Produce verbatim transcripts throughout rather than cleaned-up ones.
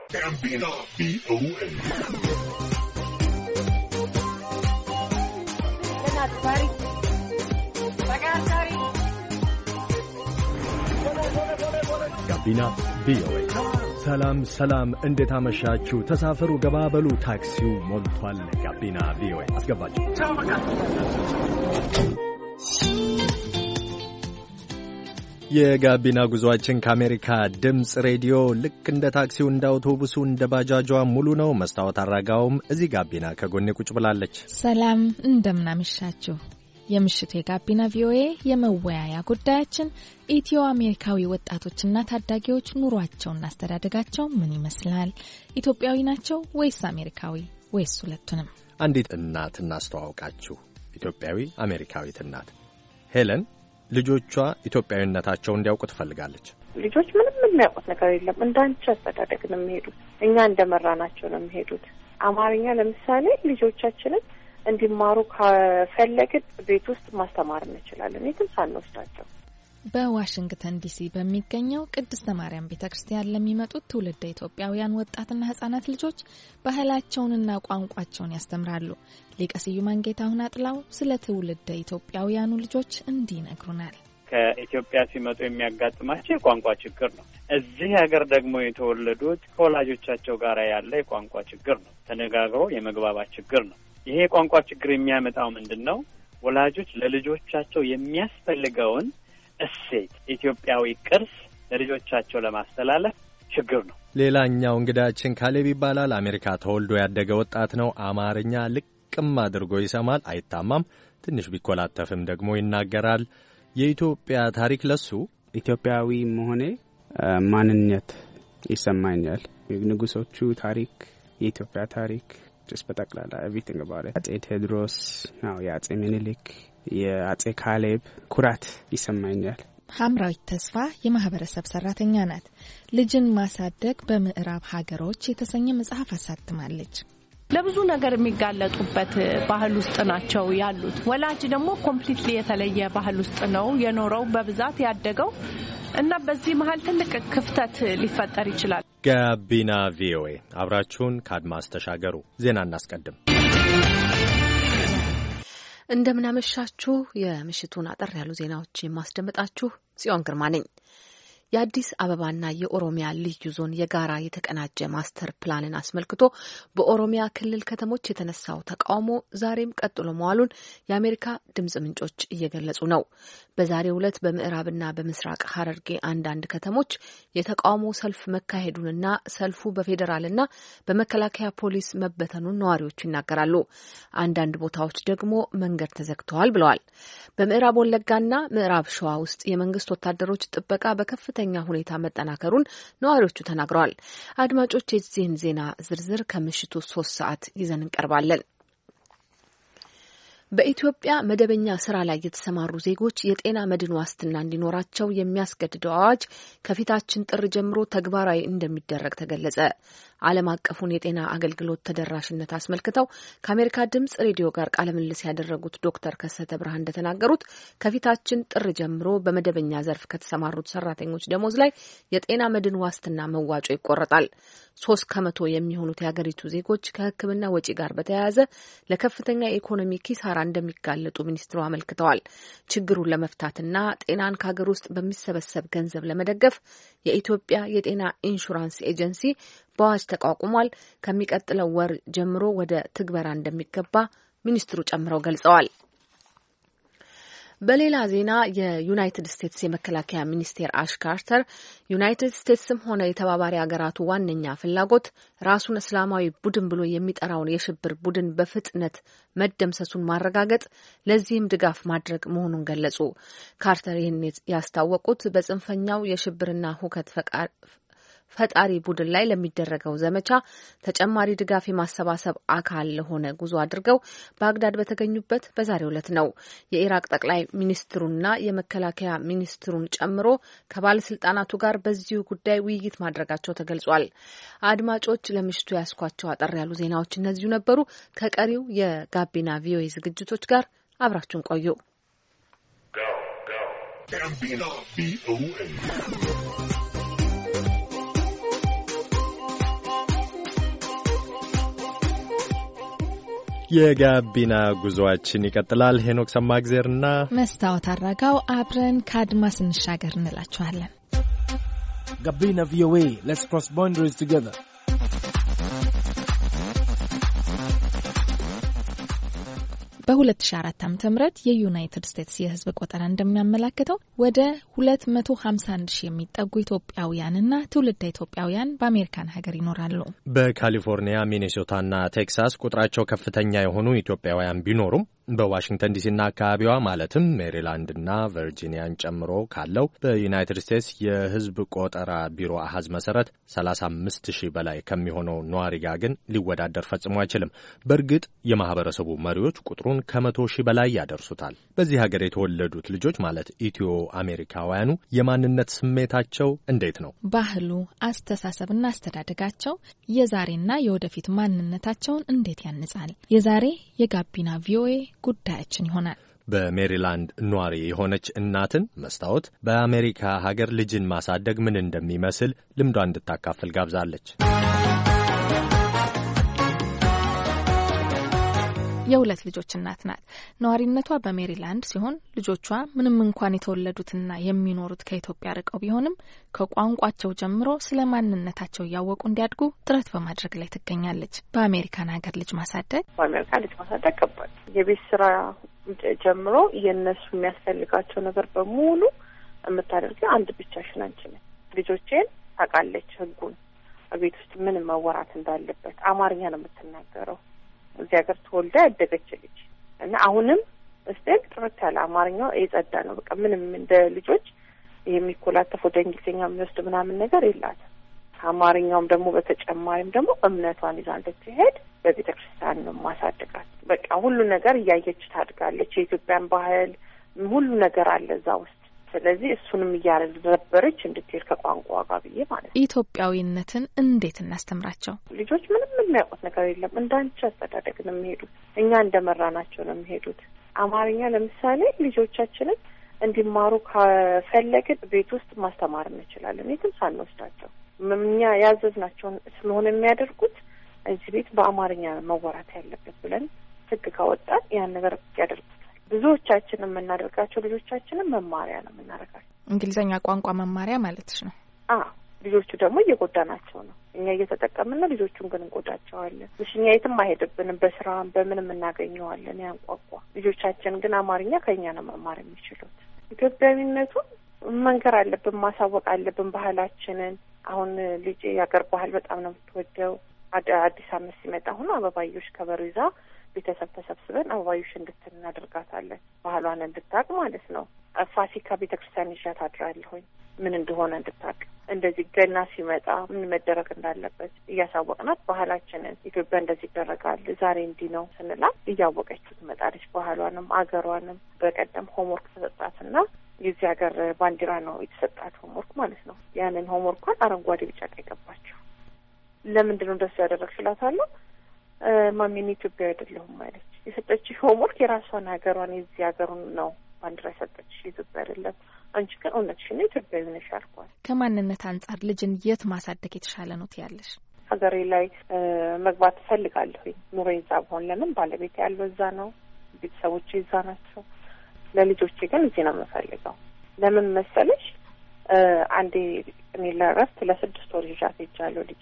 Gambino V O A. ጋቢና ቪኦኤ። ሰላም ሰላም፣ እንዴት አመሻችሁ? ተሳፈሩ፣ ገባበሉ፣ ታክሲው ሞልቷል። ጋቢና ቪኦኤ አስገባችሁ። የጋቢና ጉዟችን ከአሜሪካ ድምፅ ሬዲዮ ልክ እንደ ታክሲው እንደ አውቶቡሱ እንደ ባጃጇ ሙሉ ነው። መስታወት አራጋውም እዚህ ጋቢና ከጎኔ ቁጭ ብላለች። ሰላም እንደምናመሻችሁ። የምሽቱ የጋቢና ቪኦኤ የመወያያ ጉዳያችን ኢትዮ አሜሪካዊ ወጣቶችና ታዳጊዎች ኑሯቸውና አስተዳደጋቸው ምን ይመስላል? ኢትዮጵያዊ ናቸው ወይስ አሜሪካዊ ወይስ ሁለቱንም? አንዲት እናት እናስተዋውቃችሁ። ኢትዮጵያዊ አሜሪካዊት እናት ሄለን ልጆቿ ኢትዮጵያዊነታቸው እንዲያውቁ ትፈልጋለች። ልጆች ምንም የሚያውቁት ነገር የለም። እንዳንቺ አስተዳደግ ነው የሚሄዱት። እኛ እንደመራናቸው ነው የሚሄዱት። አማርኛ ለምሳሌ ልጆቻችንን እንዲማሩ ከፈለግን ቤት ውስጥ ማስተማር እንችላለን፣ የትም ሳንወስዳቸው። በዋሽንግተን ዲሲ በሚገኘው ቅድስተ ማርያም ቤተክርስቲያን ለሚመጡት ትውልደ ኢትዮጵያውያን ወጣትና ህጻናት ልጆች ባህላቸውንና ቋንቋቸውን ያስተምራሉ። ሊቀ ስዩማን ጌታሁን አጥላው ስለ ትውልደ ኢትዮጵያውያኑ ልጆች እንዲህ ይነግሩናል። ከኢትዮጵያ ሲመጡ የሚያጋጥማቸው የቋንቋ ችግር ነው። እዚህ ሀገር ደግሞ የተወለዱት ከወላጆቻቸው ጋር ያለ የቋንቋ ችግር ነው። ተነጋግሮ የመግባባት ችግር ነው። ይሄ የቋንቋ ችግር የሚያመጣው ምንድን ነው? ወላጆች ለልጆቻቸው የሚያስፈልገውን እሴት፣ ኢትዮጵያዊ ቅርስ ለልጆቻቸው ለማስተላለፍ ችግር ነው። ሌላኛው እንግዳችን ካሌብ ይባላል። አሜሪካ ተወልዶ ያደገ ወጣት ነው። አማርኛ ልቅም አድርጎ ይሰማል፣ አይታማም። ትንሽ ቢኮላተፍም ደግሞ ይናገራል። የኢትዮጵያ ታሪክ ለሱ ኢትዮጵያዊ መሆኔ ማንነት ይሰማኛል። ንጉሶቹ ታሪክ፣ የኢትዮጵያ ታሪክ just በጠቅላላ everything about it። አጼ ቴዎድሮስ ነው፣ የአጼ ምኒልክ፣ የአጼ ካሌብ ኩራት ይሰማኛል። ሐምራዊት ተስፋ የማህበረሰብ ሰራተኛ ናት። ልጅን ማሳደግ በምዕራብ ሀገሮች የተሰኘ መጽሐፍ አሳትማለች። ለብዙ ነገር የሚጋለጡበት ባህል ውስጥ ናቸው ያሉት። ወላጅ ደግሞ ኮምፕሊትሊ የተለየ ባህል ውስጥ ነው የኖረው፣ በብዛት ያደገው እና በዚህ መሀል ትልቅ ክፍተት ሊፈጠር ይችላል። ጋቢና ቪኦኤ አብራችሁን ከአድማስ ተሻገሩ። ዜና እናስቀድም። እንደምናመሻችሁ። የምሽቱን አጠር ያሉ ዜናዎች የማስደምጣችሁ ጽዮን ግርማ ነኝ። የአዲስ አበባና የኦሮሚያ ልዩ ዞን የጋራ የተቀናጀ ማስተር ፕላንን አስመልክቶ በኦሮሚያ ክልል ከተሞች የተነሳው ተቃውሞ ዛሬም ቀጥሎ መዋሉን የአሜሪካ ድምጽ ምንጮች እየገለጹ ነው። በዛሬው ዕለት በምዕራብና በምስራቅ ሐረርጌ አንዳንድ ከተሞች የተቃውሞ ሰልፍ መካሄዱንና ሰልፉ በፌዴራልና በመከላከያ ፖሊስ መበተኑን ነዋሪዎቹ ይናገራሉ። አንዳንድ ቦታዎች ደግሞ መንገድ ተዘግተዋል ብለዋል። በምዕራብ ወለጋና ምዕራብ ሸዋ ውስጥ የመንግስት ወታደሮች ጥበቃ በከፍተኛ ሁኔታ መጠናከሩን ነዋሪዎቹ ተናግረዋል። አድማጮች፣ የዚህን ዜና ዝርዝር ከምሽቱ ሶስት ሰዓት ይዘን እንቀርባለን። በኢትዮጵያ መደበኛ ስራ ላይ የተሰማሩ ዜጎች የጤና መድን ዋስትና እንዲኖራቸው የሚያስገድደው አዋጅ ከፊታችን ጥር ጀምሮ ተግባራዊ እንደሚደረግ ተገለጸ። ዓለም አቀፉን የጤና አገልግሎት ተደራሽነት አስመልክተው ከአሜሪካ ድምጽ ሬዲዮ ጋር ቃለ ምልልስ ያደረጉት ዶክተር ከሰተ ብርሃን እንደተናገሩት ከፊታችን ጥር ጀምሮ በመደበኛ ዘርፍ ከተሰማሩት ሰራተኞች ደሞዝ ላይ የጤና መድን ዋስትና መዋጮ ይቆረጣል። ሶስት ከመቶ የሚሆኑት የሀገሪቱ ዜጎች ከሕክምና ወጪ ጋር በተያያዘ ለከፍተኛ የኢኮኖሚ ኪሳራ እንደሚጋለጡ ሚኒስትሩ አመልክተዋል። ችግሩን ለመፍታትና ጤናን ከሀገር ውስጥ በሚሰበሰብ ገንዘብ ለመደገፍ የኢትዮጵያ የጤና ኢንሹራንስ ኤጀንሲ በአዋጅ ተቋቁሟል። ከሚቀጥለው ወር ጀምሮ ወደ ትግበራ እንደሚገባ ሚኒስትሩ ጨምረው ገልጸዋል። በሌላ ዜና የዩናይትድ ስቴትስ የመከላከያ ሚኒስቴር አሽ ካርተር ዩናይትድ ስቴትስም ሆነ የተባባሪ ሀገራቱ ዋነኛ ፍላጎት ራሱን እስላማዊ ቡድን ብሎ የሚጠራውን የሽብር ቡድን በፍጥነት መደምሰሱን ማረጋገጥ፣ ለዚህም ድጋፍ ማድረግ መሆኑን ገለጹ። ካርተር ይህን ያስታወቁት በጽንፈኛው የሽብርና ሁከት ፈጣሪ ቡድን ላይ ለሚደረገው ዘመቻ ተጨማሪ ድጋፍ የማሰባሰብ አካል ለሆነ ጉዞ አድርገው ባግዳድ በተገኙበት በዛሬው ዕለት ነው። የኢራቅ ጠቅላይ ሚኒስትሩና የመከላከያ ሚኒስትሩን ጨምሮ ከባለስልጣናቱ ጋር በዚሁ ጉዳይ ውይይት ማድረጋቸው ተገልጿል። አድማጮች፣ ለምሽቱ ያስኳቸው አጠር ያሉ ዜናዎች እነዚሁ ነበሩ። ከቀሪው የጋቢና ቪኦኤ ዝግጅቶች ጋር አብራችሁን ቆዩ። የጋቢና ጉዞአችን ይቀጥላል። ሄኖክ ሰማግዜርና መስታወት አራጋው አብረን ከአድማስ እንሻገር እንላችኋለን። ጋቢና ቪኦኤ let's cross boundaries together. በሁለት ሺህ አራት ዓመተ ምህረት የዩናይትድ ስቴትስ የህዝብ ቆጠራ እንደሚያመለክተው ወደ ሁለት መቶ ሀምሳ አንድ ሺህ የሚጠጉ ኢትዮጵያውያንና ትውልደ ኢትዮጵያውያን በአሜሪካን ሀገር ይኖራሉ። በካሊፎርኒያ፣ ሚኔሶታና ቴክሳስ ቁጥራቸው ከፍተኛ የሆኑ ኢትዮጵያውያን ቢኖሩም በዋሽንግተን ዲሲና አካባቢዋ ማለትም ሜሪላንድና ቨርጂኒያን ጨምሮ ካለው በዩናይትድ ስቴትስ የህዝብ ቆጠራ ቢሮ አሃዝ መሰረት ሰላሳ አምስት ሺህ በላይ ከሚሆነው ነዋሪ ጋር ግን ሊወዳደር ፈጽሞ አይችልም። በእርግጥ የማህበረሰቡ መሪዎች ቁጥሩን ከመቶ ሺህ በላይ ያደርሱታል። በዚህ ሀገር የተወለዱት ልጆች ማለት ኢትዮ አሜሪካውያኑ የማንነት ስሜታቸው እንዴት ነው? ባህሉ፣ አስተሳሰብና አስተዳደጋቸው የዛሬና የወደፊት ማንነታቸውን እንዴት ያንጻል? የዛሬ የጋቢና ቪኦኤ ጉዳያችን ይሆናል። በሜሪላንድ ኗሪ የሆነች እናትን መስታወት በአሜሪካ ሀገር ልጅን ማሳደግ ምን እንደሚመስል ልምዷ እንድታካፍል ጋብዛለች። የሁለት ልጆች እናት ናት። ነዋሪነቷ በሜሪላንድ ሲሆን ልጆቿ ምንም እንኳን የተወለዱትና የሚኖሩት ከኢትዮጵያ ርቀው ቢሆንም ከቋንቋቸው ጀምሮ ስለ ማንነታቸው እያወቁ እንዲያድጉ ጥረት በማድረግ ላይ ትገኛለች። በአሜሪካን ሀገር ልጅ ማሳደግ በአሜሪካን ልጅ ማሳደግ ከባድ፣ የቤት ስራ ጀምሮ የእነሱ የሚያስፈልጋቸው ነገር በሙሉ የምታደርገው አንድ ብቻሽን አንቺ ነሽ። ልጆቼን ታውቃለች ህጉን፣ ቤት ውስጥ ምን መወራት እንዳለበት። አማርኛ ነው የምትናገረው። እዚህ ሀገር ተወልዳ ያደገች ልጅ እና አሁንም እስቴክ ጥርት ያለ አማርኛው የጸዳ ነው። በቃ ምንም እንደ ልጆች የሚኮላተፍ ወደ እንግሊዝኛ የሚወስድ ምናምን ነገር የላትም። አማርኛውም ደግሞ በተጨማሪም ደግሞ እምነቷን ይዛ እንድትሄድ በቤተ ክርስቲያን ነው ማሳደጋት። በቃ ሁሉ ነገር እያየች ታድጋለች። የኢትዮጵያን ባህል ሁሉ ነገር አለ እዛ ውስጥ። ስለዚህ እሱንም እያረበረች እንድትሄድ ከቋንቋ ጋር ብዬ ማለት ነው። ኢትዮጵያዊነትን እንዴት እናስተምራቸው? ልጆች ምንም የሚያውቁት ነገር የለም። እንዳንቺ አስተዳደግ ነው የሚሄዱት። እኛ እንደመራናቸው ነው የሚሄዱት። አማርኛ ለምሳሌ ልጆቻችንን እንዲማሩ ከፈለግን ቤት ውስጥ ማስተማር እንችላለን፣ የትም ሳንወስዳቸው። እኛ ያዘዝናቸውን ስለሆነ የሚያደርጉት እዚህ ቤት በአማርኛ መወራት ያለበት ብለን ህግ ካወጣን ያን ነገር ያደርጉታል። ብዙዎቻችን የምናደርጋቸው ልጆቻችንን መማሪያ ነው የምናደርጋቸው። እንግሊዝኛ ቋንቋ መማሪያ ማለትሽ ነው? አዎ። ልጆቹ ደግሞ እየጎዳናቸው ነው። እኛ እየተጠቀምን ነው፣ ልጆቹን ግን እንጎዳቸዋለን። እኛ የትም አይሄድብንም፣ በስራ በምንም እናገኘዋለን ያን ቋንቋ። ልጆቻችን ግን አማርኛ ከኛ ነው መማር የሚችሉት። ኢትዮጵያዊነቱን መንገር አለብን፣ ማሳወቅ አለብን ባህላችንን። አሁን ልጅ የሀገር ባህል በጣም ነው የምትወደው። አዲስ አመት ሲመጣ አሁን አበባዮሽ ከበሮ ይዛ ቤተሰብ ተሰብስበን አበባዮሽ እንድትን እናደርጋታለን፣ ባህሏን እንድታውቅ ማለት ነው። ፋሲካ ቤተክርስቲያን ይዣት አድራለሁኝ ምን እንደሆነ እንድታውቅ። እንደዚህ ገና ሲመጣ ምን መደረግ እንዳለበት እያሳወቅናት ባህላችንን፣ ኢትዮጵያ እንደዚህ ይደረጋል ዛሬ እንዲህ ነው ስንላት እያወቀችው ትመጣለች ባህሏንም አገሯንም። በቀደም ሆምወርክ ተሰጣትና የዚህ ሀገር ባንዲራ ነው የተሰጣት ሆምወርክ ማለት ነው። ያንን ሆምወርኳን አረንጓዴ ቢጫ ቀይ ገባችው። ለምንድን ነው እንደሱ ያደረግሽላታለሁ? ማሚን ኢትዮጵያ አይደለሁም ማለት የሰጠች ሆምወርክ የራሷን ሀገሯን የዚህ ሀገሩን ነው ባንዲራ ሰጠች፣ ኢትዮጵያ አይደለም። አንቺ ግን እውነትሽን ኢትዮጵያዊ ነሽ አልኳት። ከማንነት አንጻር ልጅን የት ማሳደግ የተሻለ ነው ትያለሽ? ሀገሬ ላይ መግባት እፈልጋለሁ። ኑሮ ይዛ በሆን ለምን ባለቤት ያለው እዛ ነው፣ ቤተሰቦቼ እዛ ናቸው። ለልጆቼ ግን እዚህ ነው የምፈልገው። ለምን መሰለሽ? አንዴ እኔ ለእረፍት ለስድስት ወር ይዣት ሄጃለሁ። ልጄ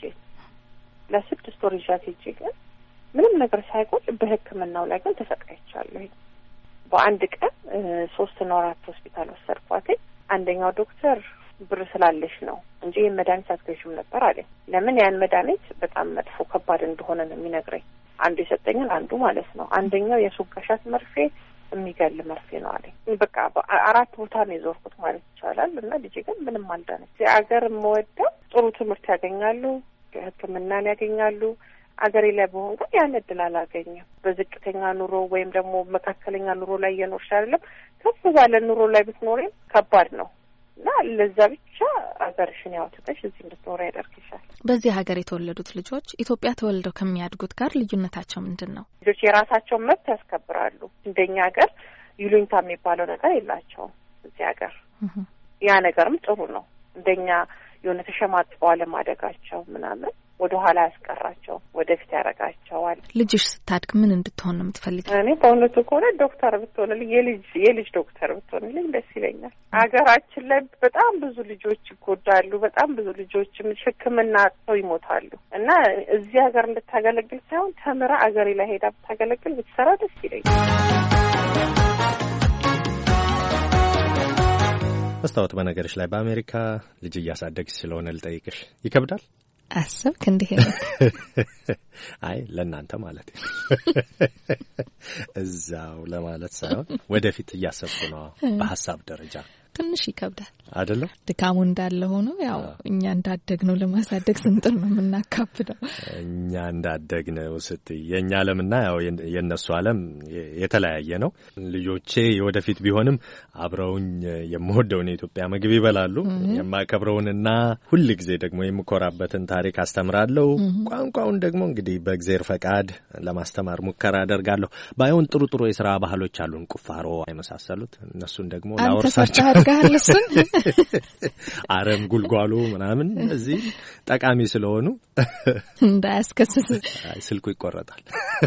ለስድስት ወር ይዣት ሄጄ ግን ምንም ነገር ሳይቆጭ በሕክምናው ላይ ግን ተሰቃይቻለሁ። በአንድ ቀን ሶስት ነው አራት ሆስፒታል ወሰድኳት። አንደኛው ዶክተር ብር ስላለሽ ነው እንጂ ይህን መድኃኒት አትገዥም ነበር አለኝ። ለምን? ያን መድኃኒት በጣም መጥፎ ከባድ እንደሆነ ነው የሚነግረኝ። አንዱ የሰጠኝን አንዱ ማለት ነው። አንደኛው የሱጋሻት መርፌ የሚገል መርፌ ነው አለኝ። በቃ አራት ቦታ ነው የዞርኩት ማለት ይቻላል። እና ልጄ ግን ምንም አልዳነች። እዚህ አገር የምወደው ጥሩ ትምህርት ያገኛሉ፣ ሕክምናን ያገኛሉ። አገሬ ላይ በሆን ግን ያን እድል አላገኘም። በዝቅተኛ ኑሮ ወይም ደግሞ መካከለኛ ኑሮ ላይ እየኖርሽ አይደለም፣ ከፍ ባለ ኑሮ ላይ ብትኖሪም ከባድ ነው እና ለዛ ብቻ አገርሽን ያወጣሽ እዚህ እንድትኖር ያደርግሻል። በዚህ ሀገር የተወለዱት ልጆች ኢትዮጵያ ተወልደው ከሚያድጉት ጋር ልዩነታቸው ምንድን ነው? ልጆች የራሳቸውን መብት ያስከብራሉ። እንደኛ ሀገር ይሉኝታ የሚባለው ነገር የላቸውም እዚህ ሀገር። ያ ነገርም ጥሩ ነው። እንደኛ የሆነ ተሸማጥቀው አለማደጋቸው ምናምን ወደ ኋላ ያስቀራቸው ወደፊት ያረጋቸዋል። ልጅሽ ስታድግ ምን እንድትሆን ነው የምትፈልጊው? እኔ በእውነቱ ከሆነ ዶክተር ብትሆንልኝ የልጅ የልጅ ዶክተር ብትሆንልኝ ደስ ይለኛል። ሀገራችን ላይ በጣም ብዙ ልጆች ይጎዳሉ። በጣም ብዙ ልጆችም ሕክምና አጥተው ይሞታሉ እና እዚህ ሀገር እንድታገለግል ሳይሆን ተምራ አገሬ ላይ ሄዳ ብታገለግል ብትሰራ ደስ ይለኛል። መስታወት፣ በነገርሽ ላይ በአሜሪካ ልጅ እያሳደግሽ ስለሆነ ልጠይቅሽ፣ ይከብዳል? አሰብክ እንዲህ አይ ለእናንተ ማለት እዛው ለማለት ሳይሆን ወደፊት እያሰብኩ ነው። በሀሳብ ደረጃ ትንሽ ይከብዳል አይደለም? ድካሙ እንዳለ ሆኖ ያው እኛ እንዳደግነው ለማሳደግ ስንጥር ነው የምናካብደው። እኛ እንዳደግነው ስትይ የኛ ዓለምና ያው የነሱ ዓለም የተለያየ ነው። ልጆቼ ወደፊት ቢሆንም አብረውኝ የምወደውን የኢትዮጵያ ምግብ ይበላሉ። የማከብረውንና ሁል ጊዜ ደግሞ የምኮራበትን ታሪክ አስተምራለሁ። ቋንቋውን ደግሞ እንግዲህ በእግዚአብሔር ፈቃድ ለማስተማር ሙከራ አደርጋለሁ። ባይሆን ጥሩ ጥሩ የሥራ ባህሎች አሉን፣ ቁፋሮ የመሳሰሉት እነሱን ደግሞ ላወርሳቸው ጋርልስን አረም ጉልጓሉ ምናምን እዚህ ጠቃሚ ስለሆኑ እንዳያስከስስ ስልኩ ይቆረጣል።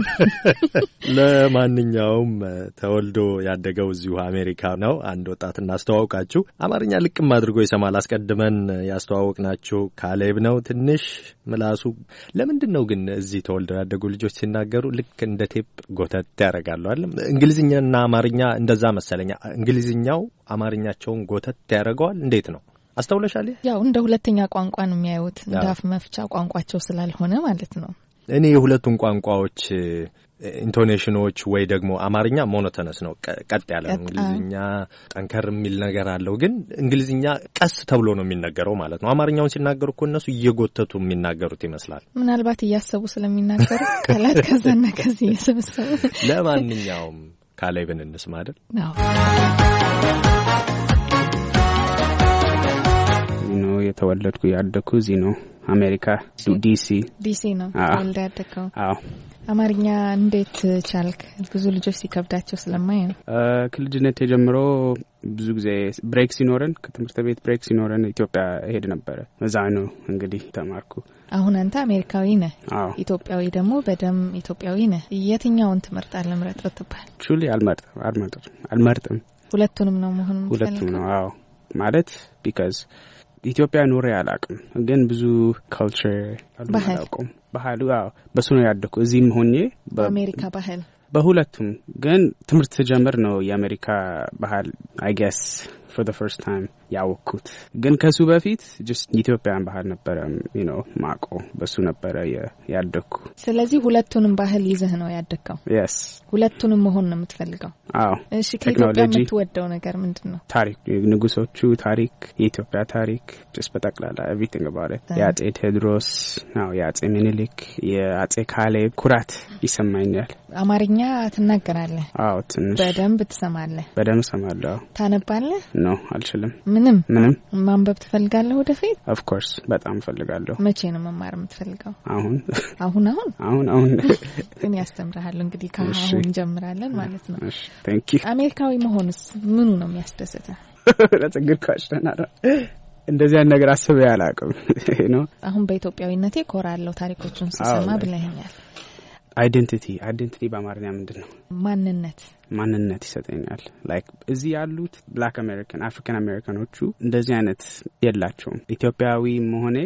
ለማንኛውም ተወልዶ ያደገው እዚሁ አሜሪካ ነው። አንድ ወጣት እናስተዋውቃችሁ። አማርኛ ልቅም አድርጎ ይሰማል። አስቀድመን ያስተዋወቅናችሁ ካሌብ ነው። ትንሽ ምላሱ ለምንድን ነው ግን እዚህ ተወልደው ያደጉ ልጆች ሲናገሩ ልክ እንደ ቴፕ ጎተት ያደርጋሉ አይደል? እንግሊዝኛና አማርኛ እንደዛ መሰለኛ። እንግሊዝኛው አማርኛቸውን ጎተት ያደርገዋል። እንዴት ነው አስተውለሻል? ያው እንደ ሁለተኛ ቋንቋ ነው የሚያዩት፣ እንዳፍ መፍቻ ቋንቋቸው ስላልሆነ ማለት ነው። እኔ የሁለቱን ቋንቋዎች ኢንቶኔሽኖች ወይ ደግሞ አማርኛ ሞኖቶነስ ነው፣ ቀጥ ያለ ነው። እንግሊዝኛ ጠንከር የሚል ነገር አለው። ግን እንግሊዝኛ ቀስ ተብሎ ነው የሚነገረው ማለት ነው። አማርኛውን ሲናገሩ እኮ እነሱ እየጎተቱ የሚናገሩት ይመስላል። ምናልባት እያሰቡ ስለሚናገሩ ቃላት ከዛና ከዚህ እየሰበሰቡ። ለማንኛውም ካሌብን እንስማ አይደል? አዎ ነው የተወለድኩ ያደኩ እዚህ ነው አሜሪካ ዲሲ ዲሲ ነው ተወልደ ያደከው። አዎ አማርኛ እንዴት ቻልክ? ብዙ ልጆች ሲከብዳቸው ስለማይ ነው። ከልጅነት ጀምሮ ብዙ ጊዜ ብሬክ ሲኖረን ከትምህርት ቤት ብሬክ ሲኖረን ኢትዮጵያ ሄድ ነበር። እዛ ነው እንግዲህ ተማርኩ። አሁን አንተ አሜሪካዊ ነህ፣ አዎ ኢትዮጵያዊ ደግሞ በደም ኢትዮጵያዊ ነህ። የትኛውን ትመርጣለህ? ምረጥ ብትባል? ቹሊ አልመርጥም አልመርጥም አልመርጥም ሁለቱንም ነው መሆን የምትፈልገው? ሁለቱም ነው። አዎ ማለት ቢካዝ ኢትዮጵያ ኖሬ አላውቅም፣ ግን ብዙ ካልቸር አላውቅም። ባህሉ አዎ በሱ ነው ያደኩ። እዚህም ሆኜ በአሜሪካ ባህል በሁለቱም ግን ትምህርት ጀመር ነው የአሜሪካ ባህል አይ ጌስ for the first time ያወኩት። ግን ከሱ በፊት just ኢትዮጵያን ባህል ነበር you know ማቆ በሱ ነበር ያደኩ። ስለዚህ ሁለቱንም ባህል ይዘህ ነው ያደከው? yes ሁለቱንም መሆን ነው የምትፈልገው? አዎ። እሺ ከኢትዮጵያ የምትወደው ነገር ምንድነው? ታሪክ፣ ንጉሶቹ ታሪክ፣ የኢትዮጵያ ታሪክ just በጠቅላላ everything about it። የአጼ ቴዎድሮስ ነው፣ የአጼ ምኒልክ፣ የአጼ ካሌብ ኩራት ይሰማኛል። አማርኛ ትናገራለህ? አዎ ትንሽ። በደንብ ትሰማለህ? በደንብ ሰማለሁ። ታነባለህ? ኖ አልችልም። ምንም ምንም። ማንበብ ትፈልጋለህ ወደፊት? of course በጣም ፈልጋለሁ። መቼ ነው መማር የምትፈልገው? አሁን አሁን አሁን አሁን አሁን ግን ያስተምራለሁ እንግዲህ ከአሁን ጀምራለን ማለት ነው። እሺ thank you። አሜሪካዊ መሆንስ ምኑ ነው የሚያስደስተህ? that's a good question። እንደዚህ አይነት ነገር አስቤ አላውቅም ነው። አሁን በኢትዮጵያዊነቴ ኮራለሁ ታሪኮቹን ስሰማ ብለኸኛል። አይደንቲቲ አይደንቲቲ በአማርኛ ምንድነው? ማንነት ማንነት ይሰጠኛል። ላይክ እዚህ ያሉት ብላክ አሜሪካን አፍሪካን አሜሪካኖቹ እንደዚህ አይነት የላቸውም። ኢትዮጵያዊ መሆኔ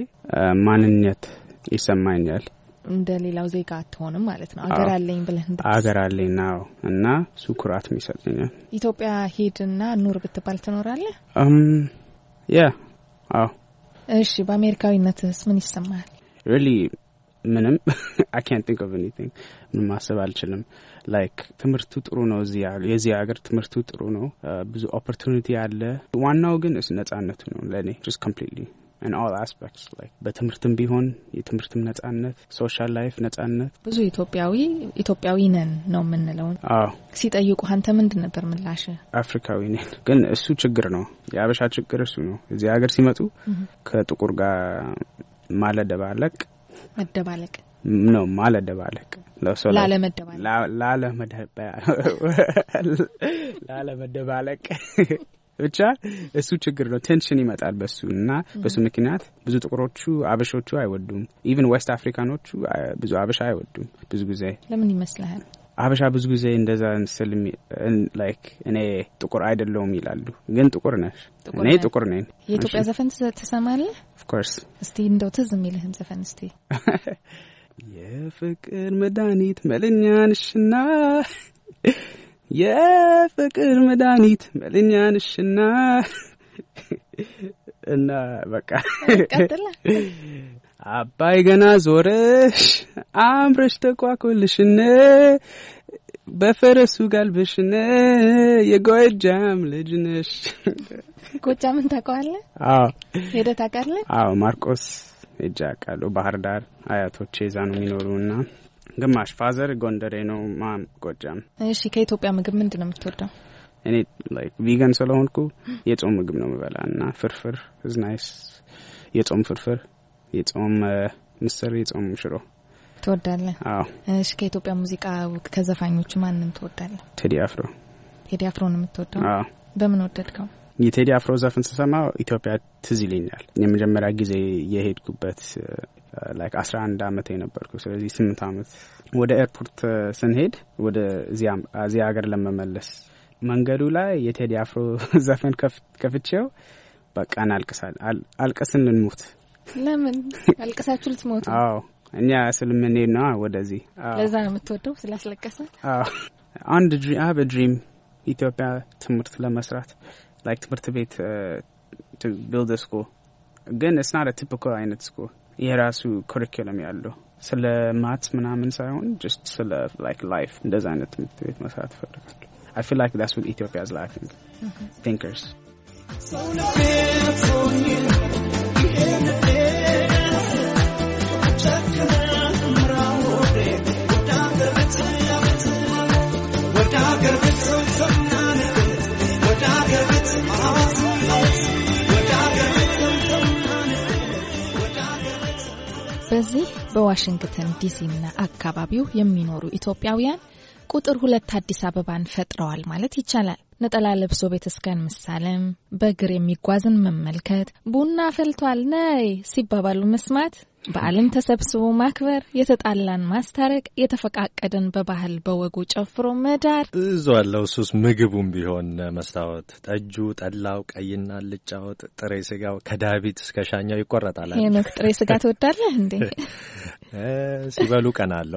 ማንነት ይሰማኛል። እንደ ሌላው ዜጋ አትሆንም ማለት ነው። አገር አለኝ ብለህ እንደ አገር አለኝ ነው እና ሱኩራት ይሰጠኛል። ኢትዮጵያ ሄድና ኑር ብትባል ትኖራለህ? um yeah አዎ። እሺ በአሜሪካዊነትስ ምን ይሰማል? really ምንም I can't think of anything። ምን ማሰብ አልችልም። ላይክ ትምህርቱ ጥሩ ነው፣ እዚህ የዚህ ሀገር ትምህርቱ ጥሩ ነው፣ ብዙ ኦፖርቹኒቲ አለ። ዋናው ግን እስ ነጻነቱ ነው ለኔ just completely in all aspects like በትምህርትም ቢሆን የትምህርትም ነጻነት፣ ሶሻል ላይፍ ነጻነት። ብዙ ኢትዮጵያዊ ኢትዮጵያዊ ነን ነው የምንለው። አዎ ሲጠይቁ አንተ ምንድን ነበር ምላሽ? አፍሪካዊ ነን። ግን እሱ ችግር ነው፣ የአበሻ ችግር እሱ ነው። እዚህ ሀገር ሲመጡ ከጥቁር ጋር ማለደባለቅ መደባለቅ ነው ማለደባለቅ ለሶላ ላለ መደባለቅ ላለ መደባ ላለ መደባለቅ ብቻ እሱ ችግር ነው። ቴንሽን ይመጣል በሱና በሱ ምክንያት ብዙ ጥቁሮቹ አበሾቹ አይወዱም። ኢቭን ዌስት አፍሪካኖቹ ብዙ አበሻ አይወዱም ብዙ ጊዜ። ለምን ይመስልሃል? አበሻ ብዙ ጊዜ እንደዛ ስልም ላይክ እኔ ጥቁር አይደለሁም ይላሉ። ግን ጥቁር ነሽ። እኔ ጥቁር ነኝ። የኢትዮጵያ ዘፈን ትሰማለህ? ኦፍ ኮርስ። እስቲ እንደው ትዝ የሚልህን ዘፈን እስቲ። የፍቅር መድኃኒት መልኛንሽና የፍቅር መድኃኒት መልኛንሽና እና በቃ ቀጥላ አባይ ገና ዞረሽ አምረሽ ተቋቁልሽነ በፈረሱ ጋልብሽነ የጎጃም ልጅ ነሽ። ጎጃምን ታውቀዋለህ? አዎ። ሄደህ ታውቃለህ? አዎ ማርቆስ ሄጄ አውቃለሁ። ባህር ዳር አያቶቼ እዛ ነው የሚኖሩና ግማሽ ፋዘር ጎንደሬ ነው ማም ጎጃም። እሺ ከኢትዮጵያ ምግብ ምንድን ነው የምትወደው? እኔ ላይክ ቪጋን ስለሆንኩ የጾም ምግብ ነው የምበላና ፍርፍር is nice። የጾም ፍርፍር፣ የጾም ምስር፣ የጾም ሽሮ ትወዳለህ? አዎ። እሺ ከኢትዮጵያ ሙዚቃ ከዘፋኞቹ ማንን ትወዳለህ? ቴዲ አፍሮ። ቴዲ አፍሮ ነው የምትወደው? አዎ። በምን ወደድከው? የቴዲ አፍሮ ዘፈን ስሰማ ኢትዮጵያ ትዝ ይለኛል። የመጀመሪያ ጊዜ የሄድኩበት ላይክ አስራ አንድ አመት የነበርኩ። ስለዚህ ስምንት አመት ወደ ኤርፖርት ስንሄድ ወደ እዚያ እዚያ ሀገር ለመመለስ መንገዱ ላይ የቴዲ አፍሮ ዘፈን ከፍቼው በቃ እናልቅሳል አልቀስን ልንሞት። ለምን አልቀሳችሁ ልትሞቱ? አዎ እኛ ስለምንሄድ ነው ወደዚህ። ለዛ ነው የምትወደው ስላስለቀሰ? አዎ አንድ ድሪም አይ ሃቭ አ ድሪም ኢትዮጵያ ትምህርት ለመስራት like ትምህርት ቤት to build a school. ግን it's not a typical አይነት school. የራሱ curriculum ያለው ስለ ማት ምናምን ሳይሆን just ስለ like life እንደዛ አይነት ትምህርት ቤት መስራት ፈልጋለሁ። I feel like that's what Ethiopia is lacking. Mm-hmm. Thinkers. በዚህ በዋሽንግተን ዲሲና አካባቢው የሚኖሩ ኢትዮጵያውያን ቁጥር ሁለት አዲስ አበባን ፈጥረዋል ማለት ይቻላል። ነጠላ ለብሶ ቤተክርስቲያን መሳለም፣ በእግር የሚጓዝን መመልከት፣ ቡና ፈልቷል ነይ ሲባባሉ መስማት፣ በዓልን ተሰብስቦ ማክበር፣ የተጣላን ማስታረቅ፣ የተፈቃቀደን በባህል በወጉ ጨፍሮ መዳር ብዙ አለው። ሱስ ምግቡም ቢሆን መስታወት፣ ጠጁ፣ ጠላው፣ ቀይና ልጫው፣ ጥሬ ስጋው ከዳቢት እስከ ሻኛው ይቆረጣል። ሄኖክ ጥሬ ስጋ ትወዳለህ እንዴ? ሲበሉ ቀናለው።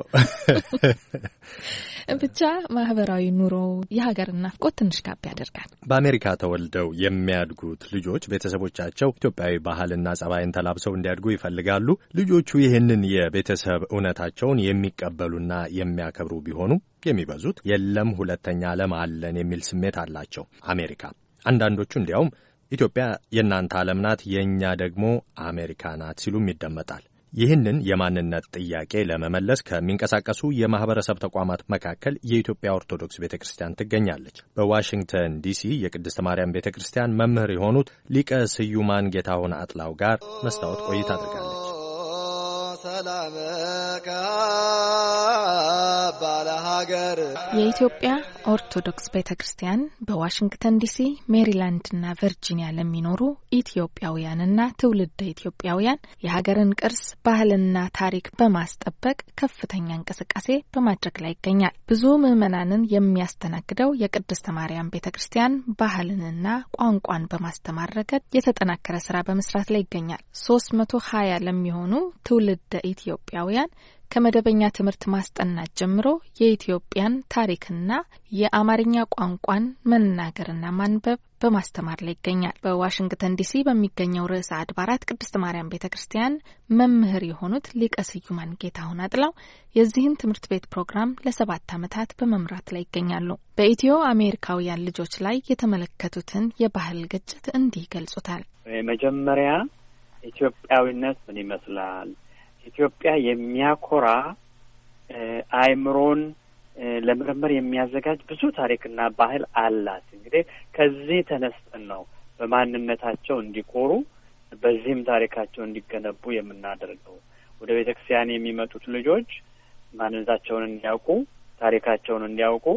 ብቻ ማህበራዊ ኑሮ የሀገርን ናፍቆት ትንሽ ጋብ ያደርጋል። በአሜሪካ ተወልደው የሚያድጉት ልጆች ቤተሰቦቻቸው ኢትዮጵያዊ ባህልና ጸባይን ተላብሰው እንዲያድጉ ይፈልጋሉ። ልጆቹ ይህንን የቤተሰብ እውነታቸውን የሚቀበሉና የሚያከብሩ ቢሆኑም የሚበዙት የለም ሁለተኛ ዓለም አለን የሚል ስሜት አላቸው። አሜሪካ አንዳንዶቹ እንዲያውም ኢትዮጵያ የእናንተ ዓለም ናት፣ የእኛ ደግሞ አሜሪካ ናት ሲሉም ይደመጣል። ይህንን የማንነት ጥያቄ ለመመለስ ከሚንቀሳቀሱ የማህበረሰብ ተቋማት መካከል የኢትዮጵያ ኦርቶዶክስ ቤተክርስቲያን ትገኛለች። በዋሽንግተን ዲሲ የቅድስት ማርያም ቤተክርስቲያን መምህር የሆኑት ሊቀ ስዩማን ጌታሁን አጥላው ጋር መስታወት ቆይታ አድርጋለች። ሰላምከ ባለ ሀገር የኢትዮጵያ ኦርቶዶክስ ቤተክርስቲያን በዋሽንግተን ዲሲ፣ ሜሪላንድና ቨርጂኒያ ለሚኖሩ ኢትዮጵያውያንና ትውልደ ኢትዮጵያውያን የሀገርን ቅርስ ባህልና ታሪክ በማስጠበቅ ከፍተኛ እንቅስቃሴ በማድረግ ላይ ይገኛል። ብዙ ምዕመናንን የሚያስተናግደው የቅድስት ማርያም ቤተክርስቲያን ባህልንና ቋንቋን በማስተማር ረገድ የተጠናከረ ስራ በመስራት ላይ ይገኛል። ሶስት መቶ ሀያ ለሚሆኑ ትውልደ ኢትዮጵያውያን ከመደበኛ ትምህርት ማስጠናት ጀምሮ የኢትዮጵያን ታሪክና የአማርኛ ቋንቋን መናገርና ማንበብ በማስተማር ላይ ይገኛል። በዋሽንግተን ዲሲ በሚገኘው ርዕሰ አድባራት ቅድስት ማርያም ቤተክርስቲያን መምህር የሆኑት ሊቀ ስዩማን ጌታሁን አጥላው የዚህን ትምህርት ቤት ፕሮግራም ለሰባት ዓመታት በመምራት ላይ ይገኛሉ። በኢትዮ አሜሪካውያን ልጆች ላይ የተመለከቱትን የባህል ግጭት እንዲህ ገልጹታል። መጀመሪያ ኢትዮጵያዊነት ምን ይመስላል? ኢትዮጵያ የሚያኮራ አእምሮን ለምርምር የሚያዘጋጅ ብዙ ታሪክና ባህል አላት። እንግዲህ ከዚህ ተነስተን ነው በማንነታቸው እንዲኮሩ በዚህም ታሪካቸው እንዲገነቡ የምናደርገው። ወደ ቤተክርስቲያን የሚመጡት ልጆች ማንነታቸውን እንዲያውቁ፣ ታሪካቸውን እንዲያውቁ፣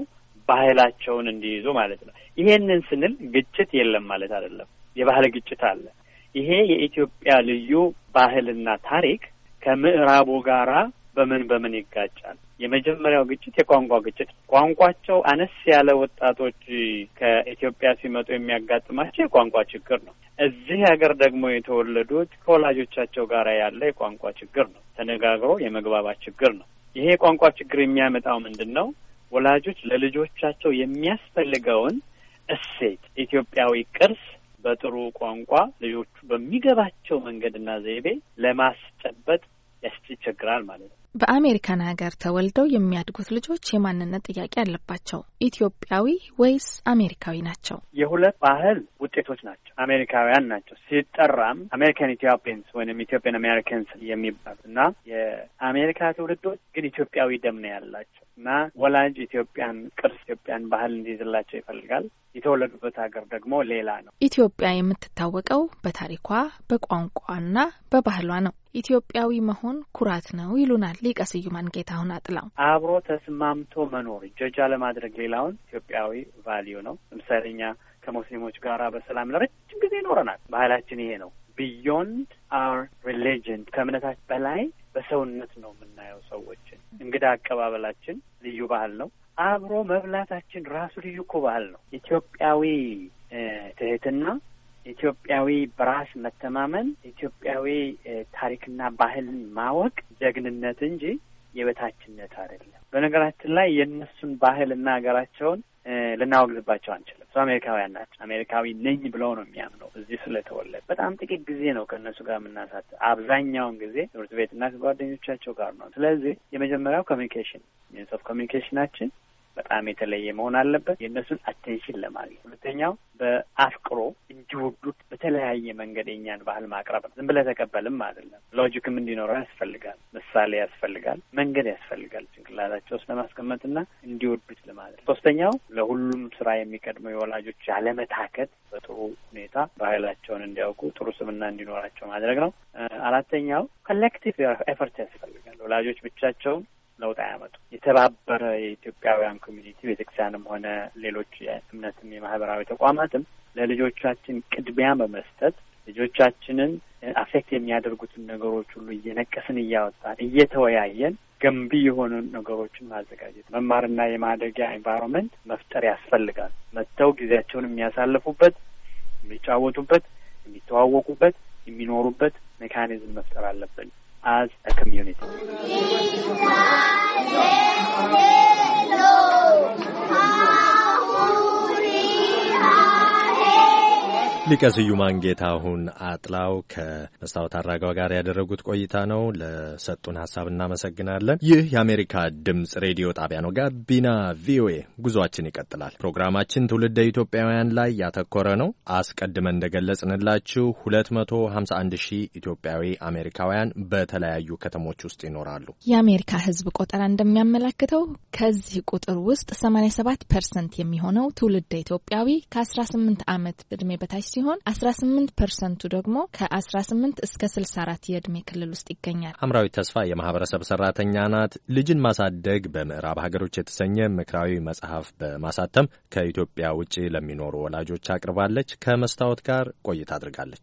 ባህላቸውን እንዲይዙ ማለት ነው። ይሄንን ስንል ግጭት የለም ማለት አይደለም። የባህል ግጭት አለ። ይሄ የኢትዮጵያ ልዩ ባህልና ታሪክ ከምዕራቡ ጋራ በምን በምን ይጋጫል? የመጀመሪያው ግጭት የቋንቋ ግጭት። ቋንቋቸው አነስ ያለ ወጣቶች ከኢትዮጵያ ሲመጡ የሚያጋጥማቸው የቋንቋ ችግር ነው። እዚህ ሀገር ደግሞ የተወለዱት ከወላጆቻቸው ጋር ያለ የቋንቋ ችግር ነው። ተነጋግሮ የመግባባት ችግር ነው። ይሄ የቋንቋ ችግር የሚያመጣው ምንድን ነው? ወላጆች ለልጆቻቸው የሚያስፈልገውን እሴት፣ ኢትዮጵያዊ ቅርስ በጥሩ ቋንቋ ልጆቹ በሚገባቸው መንገድና ዘይቤ ለማስጨበጥ ያስቸግራል ማለት ነው። በአሜሪካን ሀገር ተወልደው የሚያድጉት ልጆች የማንነት ጥያቄ አለባቸው። ኢትዮጵያዊ ወይስ አሜሪካዊ ናቸው? የሁለት ባህል ውጤቶች ናቸው። አሜሪካውያን ናቸው። ሲጠራም አሜሪካን ኢትዮጵያንስ ወይም ኢትዮጵያን አሜሪካንስ የሚባሉ እና የአሜሪካ ትውልዶች ግን ኢትዮጵያዊ ደም ነው ያላቸው እና ወላጅ ኢትዮጵያን ቅርስ፣ ኢትዮጵያን ባህል እንዲይዝላቸው ይፈልጋል። የተወለዱበት ሀገር ደግሞ ሌላ ነው። ኢትዮጵያ የምትታወቀው በታሪኳ በቋንቋና በባህሏ ነው። ኢትዮጵያዊ መሆን ኩራት ነው ይሉናል ሊቀ ስዩማን ጌታሁን አጥላው። አብሮ ተስማምቶ መኖር ጀጃ ለማድረግ ሌላውን ኢትዮጵያዊ ቫልዩ ነው። ለምሳሌ እኛ ከሙስሊሞች ጋር በሰላም ለረጅም ጊዜ ይኖረናል። ባህላችን ይሄ ነው። ቢዮንድ አወር ሪሊጅን ከእምነታችን በላይ በሰውነት ነው የምናየው ሰዎችን። እንግዳ አቀባበላችን ልዩ ባህል ነው። አብሮ መብላታችን ራሱ ልዩ እኮ ባህል ነው። ኢትዮጵያዊ ትህትና፣ ኢትዮጵያዊ በራስ መተማመን፣ ኢትዮጵያዊ ታሪክና ባህልን ማወቅ ጀግንነት እንጂ የበታችነት አይደለም። በነገራችን ላይ የእነሱን ባህልና ሀገራቸውን ልናወግዝባቸው አንችልም። እሱ አሜሪካውያን ናቸው። አሜሪካዊ ነኝ ብለው ነው የሚያምነው እዚህ ስለተወለደ። በጣም ጥቂት ጊዜ ነው ከእነሱ ጋር የምናሳት። አብዛኛውን ጊዜ ትምህርት ቤትና ከጓደኞቻቸው ጋር ነው። ስለዚህ የመጀመሪያው ኮሚኒኬሽን ሚንስ ኦፍ ኮሚኒኬሽናችን በጣም የተለየ መሆን አለበት፣ የእነሱን አቴንሽን ለማግኘት። ሁለተኛው በአፍቅሮ እንዲወዱት በተለያየ መንገድ የኛን ባህል ማቅረብ ነው። ዝም ብለህ ተቀበልም አይደለም። ሎጂክም እንዲኖረው ያስፈልጋል፣ ምሳሌ ያስፈልጋል፣ መንገድ ያስፈልጋል ጭንቅላታቸው ውስጥ ለማስቀመጥና እንዲወዱት ለማድረግ። ሶስተኛው ለሁሉም ስራ የሚቀድመው የወላጆች ያለመታከት በጥሩ ሁኔታ ባህላቸውን እንዲያውቁ ጥሩ ስምና እንዲኖራቸው ማድረግ ነው። አራተኛው ኮሌክቲቭ ኤፈርት ያስፈልጋል። ወላጆች ብቻቸውን ለውጥ አያመጡ። የተባበረ የኢትዮጵያውያን ኮሚኒቲ ቤተክርስቲያንም ሆነ ሌሎች የእምነትም የማህበራዊ ተቋማትም ለልጆቻችን ቅድሚያ በመስጠት ልጆቻችንን አፌክት የሚያደርጉትን ነገሮች ሁሉ እየነቀስን እያወጣን እየተወያየን ገንቢ የሆኑ ነገሮችን ማዘጋጀት፣ መማርና የማደጊያ ኤንቫይሮንመንት መፍጠር ያስፈልጋል። መጥተው ጊዜያቸውን የሚያሳልፉበት፣ የሚጫወቱበት፣ የሚተዋወቁበት፣ የሚኖሩበት ሜካኒዝም መፍጠር አለብን as a community. ሊቀ ስዩማን ጌታሁን አጥላው ከመስታወት አራጋው ጋር ያደረጉት ቆይታ ነው። ለሰጡን ሀሳብ እናመሰግናለን። ይህ የአሜሪካ ድምጽ ሬዲዮ ጣቢያ ነው። ጋቢና ቪኦኤ ጉዟችን ይቀጥላል። ፕሮግራማችን ትውልደ ኢትዮጵያውያን ላይ ያተኮረ ነው። አስቀድመን እንደገለጽንላችሁ ሁለት መቶ ሀምሳ አንድ ሺህ ኢትዮጵያዊ አሜሪካውያን በተለያዩ ከተሞች ውስጥ ይኖራሉ። የአሜሪካ ሕዝብ ቆጠራ እንደሚያመለክተው ከዚህ ቁጥር ውስጥ ሰማንያ ሰባት ፐርሰንት የሚሆነው ትውልደ ኢትዮጵያዊ ከአስራ ስምንት ዓመት ዕድሜ በታች ሲሆን አስራ ስምንት ፐርሰንቱ ደግሞ ከአስራ ስምንት እስከ ስልሳ አራት የዕድሜ ክልል ውስጥ ይገኛል። ሐምራዊት ተስፋ የማህበረሰብ ሰራተኛ ናት። ልጅን ማሳደግ በምዕራብ ሀገሮች የተሰኘ ምክራዊ መጽሐፍ በማሳተም ከኢትዮጵያ ውጪ ለሚኖሩ ወላጆች አቅርባለች። ከመስታወት ጋር ቆይታ አድርጋለች።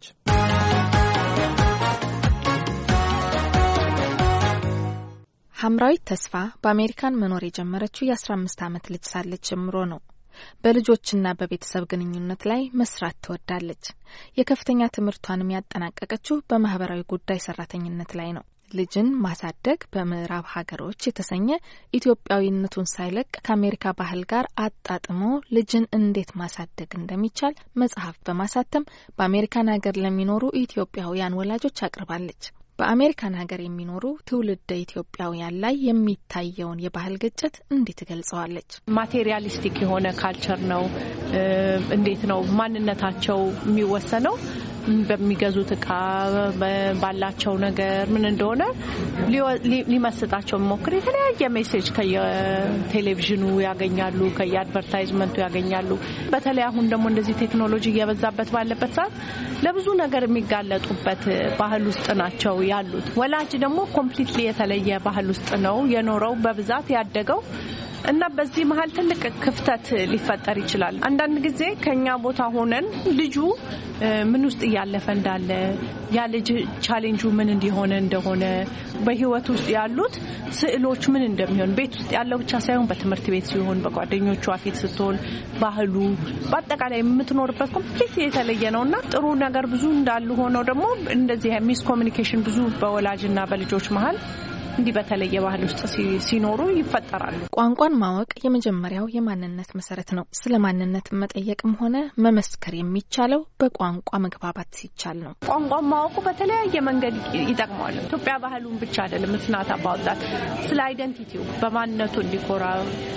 ሐምራዊት ተስፋ በአሜሪካን መኖር የጀመረችው የአስራ አምስት ዓመት ልጅ ሳለች ጀምሮ ነው። በልጆችና በቤተሰብ ግንኙነት ላይ መስራት ትወዳለች። የከፍተኛ ትምህርቷንም ያጠናቀቀችው በማህበራዊ ጉዳይ ሰራተኝነት ላይ ነው። ልጅን ማሳደግ በምዕራብ ሀገሮች የተሰኘ ኢትዮጵያዊነቱን ሳይለቅ ከአሜሪካ ባህል ጋር አጣጥሞ ልጅን እንዴት ማሳደግ እንደሚቻል መጽሐፍ በማሳተም በአሜሪካን ሀገር ለሚኖሩ ኢትዮጵያውያን ወላጆች አቅርባለች። በአሜሪካን ሀገር የሚኖሩ ትውልደ ኢትዮጵያውያን ላይ የሚታየውን የባህል ግጭት እንዴት ትገልጸዋለች? ማቴሪያሊስቲክ የሆነ ካልቸር ነው። እንዴት ነው ማንነታቸው የሚወሰነው? በሚገዙት እቃ፣ ባላቸው ነገር ምን እንደሆነ ሊመስጣቸው ሞክር። የተለያየ ሜሴጅ ከየቴሌቪዥኑ ያገኛሉ፣ ከየአድቨርታይዝመንቱ ያገኛሉ። በተለይ አሁን ደግሞ እንደዚህ ቴክኖሎጂ እየበዛበት ባለበት ሰዓት ለብዙ ነገር የሚጋለጡበት ባህል ውስጥ ናቸው ያሉት። ወላጅ ደግሞ ኮምፕሊትሊ የተለየ ባህል ውስጥ ነው የኖረው፣ በብዛት ያደገው እና በዚህ መሃል ትልቅ ክፍተት ሊፈጠር ይችላል። አንዳንድ ጊዜ ከኛ ቦታ ሆነን ልጁ ምን ውስጥ ያለፈ እንዳለ ያ ልጅ ቻሌንጁ ምን እንዲሆነ እንደሆነ በህይወት ውስጥ ያሉት ስዕሎች ምን እንደሚሆን ቤት ውስጥ ያለው ብቻ ሳይሆን በትምህርት ቤት ሲሆን በጓደኞቿ ፊት ስትሆን ባህሉ በአጠቃላይ የምትኖርበት ኮምፕሊት የተለየ ነውና ጥሩ ነገር ብዙ እንዳሉ ሆኖ ደግሞ እንደዚህ ሚስ ኮሚኒኬሽን ብዙ በወላጅና በልጆች መሃል እንዲህ በተለየ ባህል ውስጥ ሲኖሩ ይፈጠራሉ። ቋንቋን ማወቅ የመጀመሪያው የማንነት መሰረት ነው። ስለ ማንነት መጠየቅም ሆነ መመስከር የሚቻለው በቋንቋ መግባባት ሲቻል ነው። ቋንቋን ማወቁ በተለያየ መንገድ ይጠቅማል። ኢትዮጵያ ባህሉን ብቻ አይደለም ምትናታ ባውጣት ስለ አይደንቲቲው በማንነቱ እንዲኮራ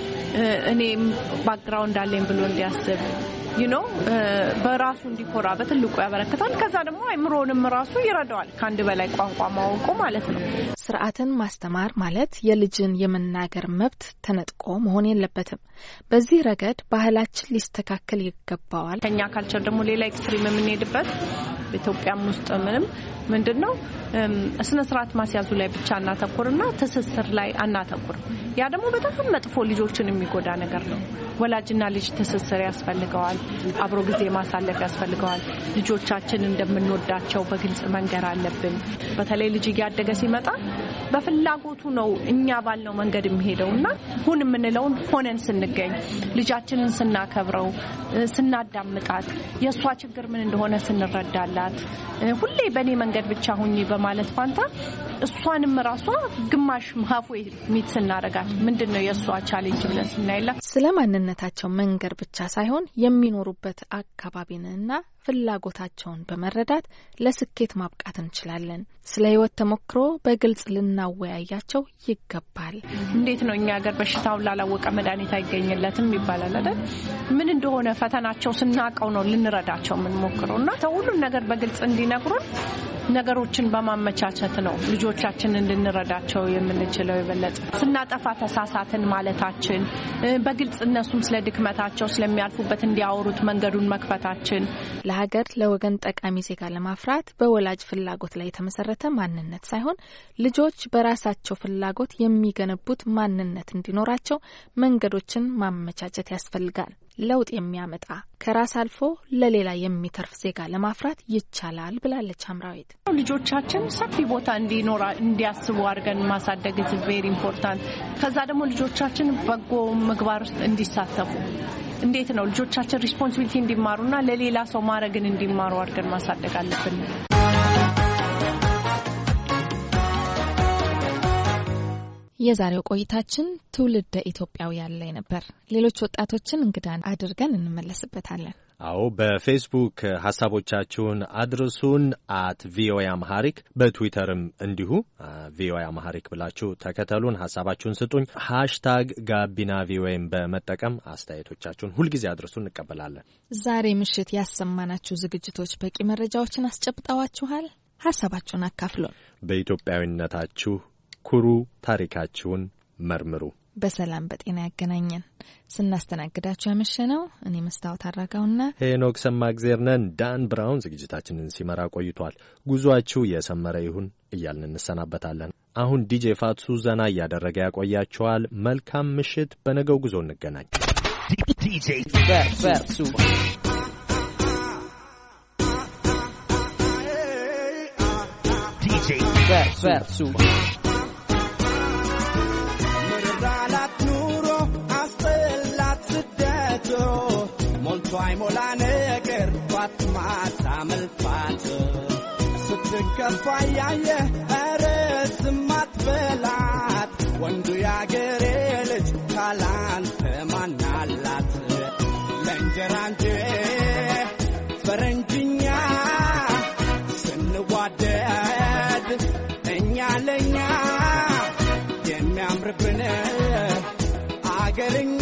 እኔም ባክግራውንድ አለኝ ብሎ እንዲያስብ you know በራሱ እንዲኮራ በትልቁ ያበረክታል። ከዛ ደግሞ አይምሮንም ራሱ ይረዳዋል ካንድ በላይ ቋንቋ ማወቁ ማለት ነው። ስርዓትን ማስተማር ማለት የልጅን የመናገር መብት ተነጥቆ መሆን የለበትም። በዚህ ረገድ ባህላችን ሊስተካከል ይገባዋል። ከኛ ካልቸር ደግሞ ሌላ ኤክስትሪም የምንሄድበት በኢትዮጵያም ውስጥ ምንም ምንድነው እስነ ስርዓት ማስያዙ ላይ ብቻ እናተኩርና ትስስር ላይ አናተኩር። ያ ደግሞ በጣም መጥፎ ልጆችን የሚጎዳ ነገር ነው። ወላጅና ልጅ ትስስር ያስፈልገዋል። አብሮ ጊዜ ማሳለፍ ያስፈልገዋል። ልጆቻችን እንደምንወዳቸው በግልጽ መንገር አለብን። በተለይ ልጅ ያደገ ሲመጣ በፍላጎቱ ነው እኛ ባልነው መንገድ የሚሄደውና ሁን የምንለውን ሆነን ስንገኝ ልጃችንን ስናከብረው ስናዳምጣት የሷ ችግር ምን እንደሆነ ስንረዳላት ሁሌ በኔ መንገድ ብቻ ሁኚ በማለት ፋንታ እሷንም ራሷ ግማሽ halfway ሚት ስናረጋት ምንድነው የሷ ቻሌንጅ ብለን ስናይላ ስለማንነታቸው መንገር ብቻ ሳይሆን የሚኖሩበት አካባቢንና ፍላጎታቸውን በመረዳት ለስኬት ማብቃት እንችላለን። ስለ ህይወት ተሞክሮ በግልጽ ልናወያያቸው ይገባል። እንዴት ነው እኛ ሀገር በሽታውን ላላወቀ መድኃኒት አይገኝለትም ይባላል አይደል? ምን እንደሆነ ፈተናቸው ስናቀው ነው ልንረዳቸው ምን ሞክሮና ሁሉን ነገር በግልጽ እንዲነግሩን ነገሮችን በማመቻቸት ነው ልጆቻችንን እንድንረዳቸው የምንችለው። ይበለጥ ስናጠፋ ተሳሳትን ማለታችን በግልጽ እነሱም ስለ ድክመታቸው ስለሚያልፉበት እንዲያወሩት መንገዱን መክፈታችን ለሀገር ለወገን ጠቃሚ ዜጋ ለማፍራት በወላጅ ፍላጎት ላይ የተመሰረተ ማንነት ሳይሆን ልጆች በራሳቸው ፍላጎት የሚገነቡት ማንነት እንዲኖራቸው መንገዶችን ማመቻቸት ያስፈልጋል። ለውጥ የሚያመጣ ከራስ አልፎ ለሌላ የሚተርፍ ዜጋ ለማፍራት ይቻላል ብላለች አምራዊት። ልጆቻችን ሰፊ ቦታ እንዲኖራ እንዲያስቡ አድርገን ማሳደግ is very important። ከዛ ደግሞ ልጆቻችን በጎ ምግባር ውስጥ እንዲሳተፉ እንዴት ነው ልጆቻችን ሪስፖንሲቢሊቲ እንዲማሩና ለሌላ ሰው ማድረግን እንዲማሩ አድርገን ማሳደግ አለብን። የዛሬው ቆይታችን ትውልደ ኢትዮጵያውያን ላይ ነበር። ሌሎች ወጣቶችን እንግዳን አድርገን እንመለስበታለን። አዎ በፌስቡክ ሐሳቦቻችሁን አድርሱን አት ቪኦኤ አምሃሪክ በትዊተርም እንዲሁ ቪኦኤ አምሃሪክ ብላችሁ ተከተሉን፣ ሐሳባችሁን ስጡኝ። ሃሽታግ ጋቢና ቪኦኤም በመጠቀም አስተያየቶቻችሁን ሁልጊዜ አድርሱን፣ እንቀበላለን። ዛሬ ምሽት ያሰማናችሁ ዝግጅቶች በቂ መረጃዎችን አስጨብጣዋችኋል? ሐሳባችሁን አካፍሉን። በኢትዮጵያዊነታችሁ ኩሩ፣ ታሪካችሁን መርምሩ። በሰላም በጤና ያገናኘን። ስናስተናግዳችሁ ያመሸነው እኔ መስታወት አራጋውና ሄኖክ ሰማግዜር ነን። ዳን ብራውን ዝግጅታችንን ሲመራ ቆይቷል። ጉዟችሁ የሰመረ ይሁን እያልን እንሰናበታለን። አሁን ዲጄ ፋትሱ ዘና እያደረገ ያቆያችኋል። መልካም ምሽት። በነገው ጉዞ እንገናኝ። ዲጄ ፋትሱ ዲጄ ፋትሱ ሞልቷይ ሞላ ነገር ባትማታ መልፋት ስትከፋ ያየ ኧረ ስማት በላት ወንዱ ያገሬ ልጅ ካላንተ ማናላት ለእንጀራ እንጂ ፈረንጅኛ ስንዋደድ እኛ ለኛ የሚያምርብን አገርኛ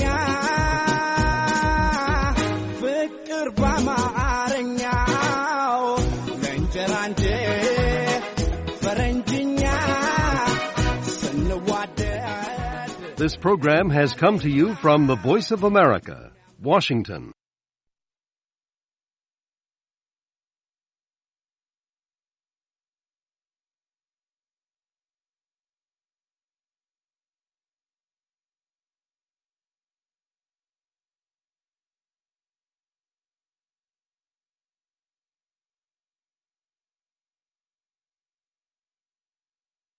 This program has come to you from the Voice of America, Washington.